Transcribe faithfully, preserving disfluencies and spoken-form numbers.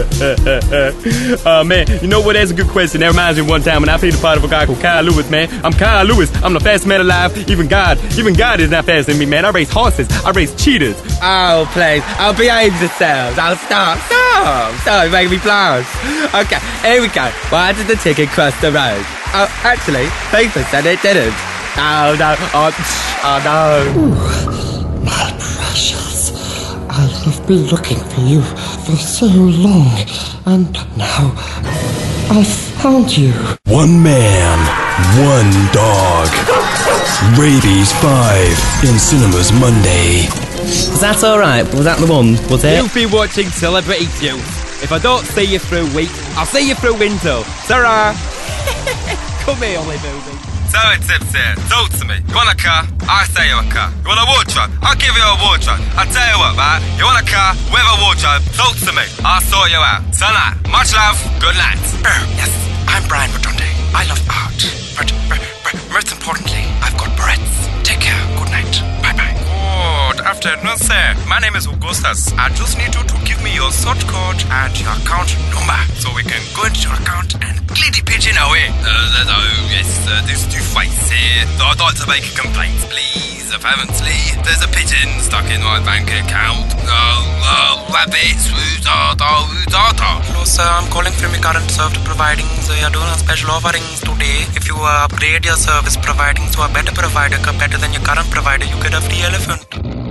uh, man, you know what? That's a good question. That reminds me of one time when I played the part of a guy called Kyle Lewis, man. I'm Kyle Lewis. I'm the fastest man alive. Even God, even God is not faster than me, man. I race horses. I race cheetahs. Oh, please. I'll behave yourselves. I'll stop. Stop. Stop. You're making me blush. Okay, here we go. Why did the ticket cross the road? Oh, actually, people said it didn't. Oh, no. Oh, oh no. Ooh, my precious. I have been looking for you for so long, and now I found you. One man, one dog. Rabies five in cinemas Monday. Was that alright? Was that the one? Was it? You've been watching Celebrity Juice. If I don't see you through week, I'll see you through window. Sarah! Come here, Ollie Booby. So it's Tipsy. Talk to me. You want a car? I say you a car. You want a wardrobe? I'll give you a wardrobe. I'll tell you what, right? You want a car with a wardrobe? Talk to me. I'll sort you out. Tonight. Much love. Good night. Oh, yes. I'm Brian Rotonde. I love art. But, but, but most importantly, I've got Barrettes. Take care. Good night. Bye-bye. Good afternoon, sir. My name is Augustus. I just need you to give me your sort code and your account number so we can go into your account and clear the pigeon away. Uh, uh, oh, yes, uh, there's two fights here. So I'd like to make a complaint, please. Apparently, there's a pigeon stuck in my bank account. Oh, oh, rabbits, woo-da-da, woo-da-da. Hello, sir. I'm calling from your current service providing. So you're doing a special offerings today. If you uh, upgrade your service providing to a better provider, better than your current provider, you get a free elephant.